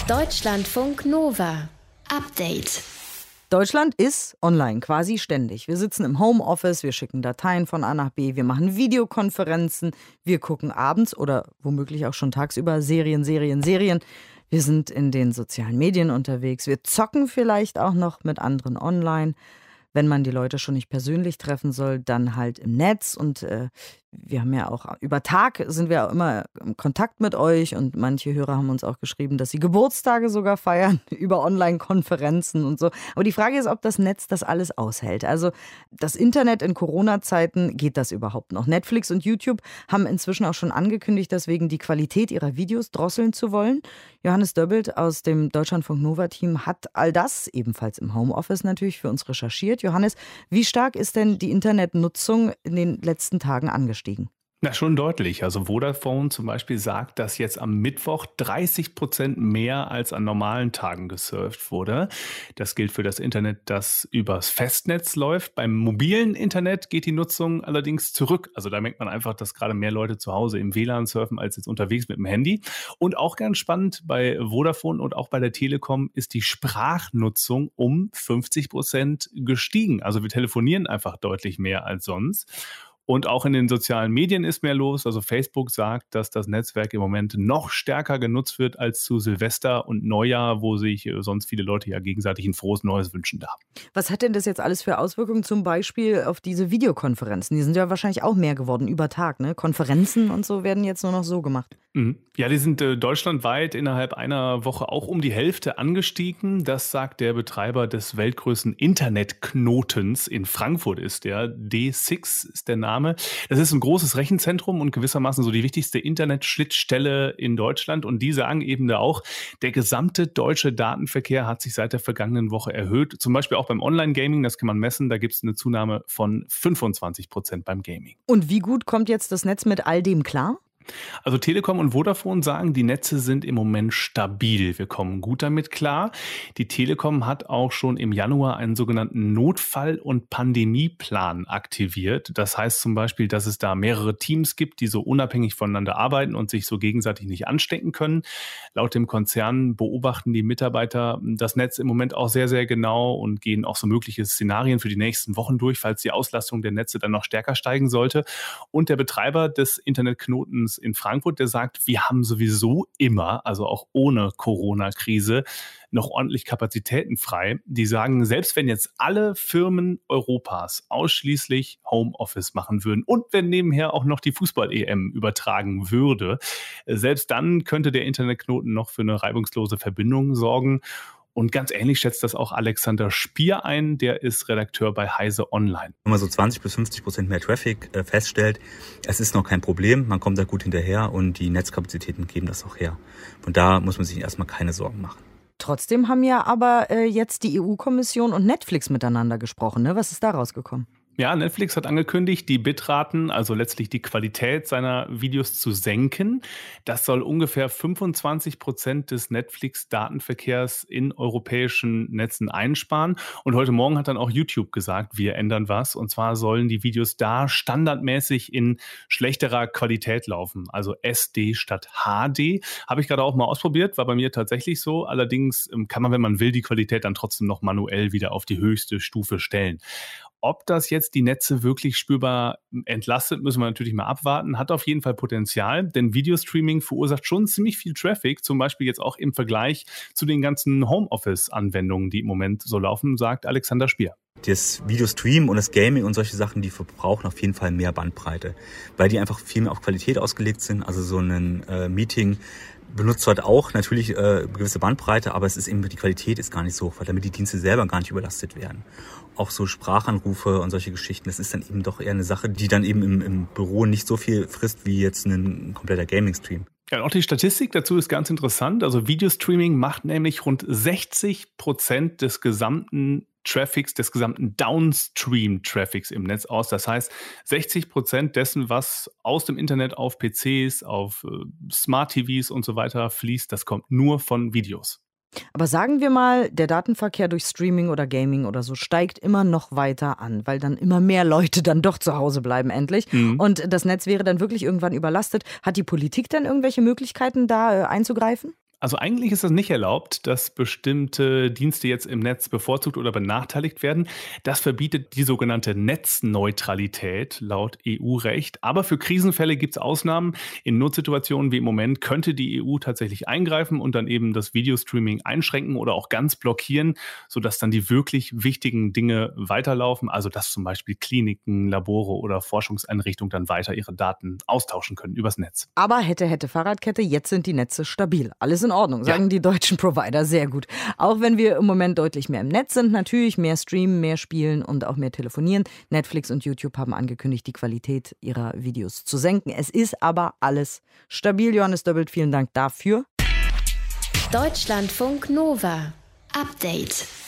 Deutschlandfunk Nova. Update. Deutschland ist online, quasi ständig. Wir sitzen im Homeoffice, wir schicken Dateien von A nach B, wir machen Videokonferenzen, wir gucken abends oder womöglich auch schon tagsüber Serien. Wir sind in den sozialen Medien unterwegs, wir zocken vielleicht auch noch mit anderen online. Wenn man die Leute schon nicht persönlich treffen soll, dann halt im Netz. Und wir haben ja auch über Tag sind wir auch immer im Kontakt mit euch. Und manche Hörer haben uns auch geschrieben, dass sie Geburtstage sogar feiern über Online-Konferenzen und so. Aber die Frage ist, ob das Netz das alles aushält. Also das Internet in Corona-Zeiten, geht das überhaupt noch? Netflix und YouTube haben inzwischen auch schon angekündigt, deswegen die Qualität ihrer Videos drosseln zu wollen. Johannes Döbbelt aus dem Deutschlandfunk Nova-Team hat all das, ebenfalls im Homeoffice natürlich, für uns recherchiert. Johannes, wie stark ist denn die Internetnutzung in den letzten Tagen angestiegen? Na, schon deutlich. Also Vodafone zum Beispiel sagt, dass jetzt am Mittwoch 30% mehr als an normalen Tagen gesurft wurde. Das gilt für das Internet, das übers Festnetz läuft. Beim mobilen Internet geht die Nutzung allerdings zurück. Also da merkt man einfach, dass gerade mehr Leute zu Hause im WLAN surfen als jetzt unterwegs mit dem Handy. Und auch ganz spannend, bei Vodafone und auch bei der Telekom ist die Sprachnutzung um 50% gestiegen. Also wir telefonieren einfach deutlich mehr als sonst. Und auch in den sozialen Medien ist mehr los. Also Facebook sagt, dass das Netzwerk im Moment noch stärker genutzt wird als zu Silvester und Neujahr, wo sich sonst viele Leute ja gegenseitig ein frohes Neues wünschen darf. Was hat denn das jetzt alles für Auswirkungen zum Beispiel auf diese Videokonferenzen? Die sind ja wahrscheinlich auch mehr geworden über Tag, ne? Konferenzen und so werden jetzt nur noch so gemacht. Ja, die sind deutschlandweit innerhalb einer Woche auch um die Hälfte angestiegen. Das sagt der Betreiber des weltgrößten Internetknotens in Frankfurt ist der. D6 ist der Name. Das ist ein großes Rechenzentrum und gewissermaßen so die wichtigste Internetschnittstelle in Deutschland. Und die sagen eben da auch, der gesamte deutsche Datenverkehr hat sich seit der vergangenen Woche erhöht. Zum Beispiel auch beim Online-Gaming, das kann man messen. Da gibt es eine Zunahme von 25% beim Gaming. Und wie gut kommt jetzt das Netz mit all dem klar? Also Telekom und Vodafone sagen, die Netze sind im Moment stabil. Wir kommen gut damit klar. Die Telekom hat auch schon im Januar einen sogenannten Notfall- und Pandemieplan aktiviert. Das heißt zum Beispiel, dass es da mehrere Teams gibt, die so unabhängig voneinander arbeiten und sich so gegenseitig nicht anstecken können. Laut dem Konzern beobachten die Mitarbeiter das Netz im Moment auch sehr, sehr genau und gehen auch so mögliche Szenarien für die nächsten Wochen durch, falls die Auslastung der Netze dann noch stärker steigen sollte. Und der Betreiber des Internetknotens in Frankfurt, der sagt, wir haben sowieso immer, also auch ohne Corona-Krise, noch ordentlich Kapazitäten frei. Die sagen, selbst wenn jetzt alle Firmen Europas ausschließlich Homeoffice machen würden und wenn nebenher auch noch die Fußball-EM übertragen würde, selbst dann könnte der Internetknoten noch für eine reibungslose Verbindung sorgen. Und ganz ähnlich schätzt das auch Alexander Spier ein, der ist Redakteur bei Heise Online. Wenn man so 20-50% mehr Traffic feststellt, es ist noch kein Problem, man kommt da gut hinterher und die Netzkapazitäten geben das auch her. Von da muss man sich erstmal keine Sorgen machen. Trotzdem haben ja aber jetzt die EU-Kommission und Netflix miteinander gesprochen, ne? Was ist da rausgekommen? Ja, Netflix hat angekündigt, die Bitraten, also letztlich die Qualität seiner Videos zu senken. Das soll ungefähr 25% des Netflix-Datenverkehrs in europäischen Netzen einsparen. Und heute Morgen hat dann auch YouTube gesagt, wir ändern was. Und zwar sollen die Videos da standardmäßig in schlechterer Qualität laufen, also SD statt HD. Habe ich gerade auch mal ausprobiert, war bei mir tatsächlich so. Allerdings kann man, wenn man will, die Qualität dann trotzdem noch manuell wieder auf die höchste Stufe stellen. Ob das jetzt die Netze wirklich spürbar entlastet, müssen wir natürlich mal abwarten. Hat auf jeden Fall Potenzial, denn Videostreaming verursacht schon ziemlich viel Traffic, zum Beispiel jetzt auch im Vergleich zu den ganzen Homeoffice-Anwendungen, die im Moment so laufen, sagt Alexander Spier. Das Videostream und das Gaming und solche Sachen, die verbrauchen auf jeden Fall mehr Bandbreite, weil die einfach viel mehr auf Qualität ausgelegt sind. Also so ein Meeting benutzt dort auch natürlich gewisse Bandbreite, aber es ist eben, die Qualität ist gar nicht so hoch, weil damit die Dienste selber gar nicht überlastet werden. Auch so Sprachanrufe und solche Geschichten, das ist dann eben doch eher eine Sache, die dann eben im Büro nicht so viel frisst wie jetzt ein kompletter Gaming-Stream. Ja, und auch die Statistik dazu ist ganz interessant. Also Videostreaming macht nämlich rund 60% des gesamten Traffics, des gesamten Downstream-Traffics im Netz aus. Das heißt, 60% dessen, was aus dem Internet auf PCs, auf Smart-TVs und so weiter fließt, das kommt nur von Videos. Aber sagen wir mal, der Datenverkehr durch Streaming oder Gaming oder so steigt immer noch weiter an, weil dann immer mehr Leute dann doch zu Hause bleiben endlich. Und das Netz wäre dann wirklich irgendwann überlastet. Hat die Politik denn irgendwelche Möglichkeiten, da einzugreifen? Also eigentlich ist das nicht erlaubt, dass bestimmte Dienste jetzt im Netz bevorzugt oder benachteiligt werden. Das verbietet die sogenannte Netzneutralität laut EU-Recht. Aber für Krisenfälle gibt es Ausnahmen. In Notsituationen wie im Moment könnte die EU tatsächlich eingreifen und dann eben das Videostreaming einschränken oder auch ganz blockieren, sodass dann die wirklich wichtigen Dinge weiterlaufen. Also dass zum Beispiel Kliniken, Labore oder Forschungseinrichtungen dann weiter ihre Daten austauschen können übers Netz. Aber hätte Fahrradkette, jetzt sind die Netze stabil. Alles in Ordnung, sagen die deutschen Provider. Sehr gut. Auch wenn wir im Moment deutlich mehr im Netz sind, natürlich mehr streamen, mehr spielen und auch mehr telefonieren. Netflix und YouTube haben angekündigt, die Qualität ihrer Videos zu senken. Es ist aber alles stabil. Johannes Döbbelt, vielen Dank dafür. Deutschlandfunk Nova. Update.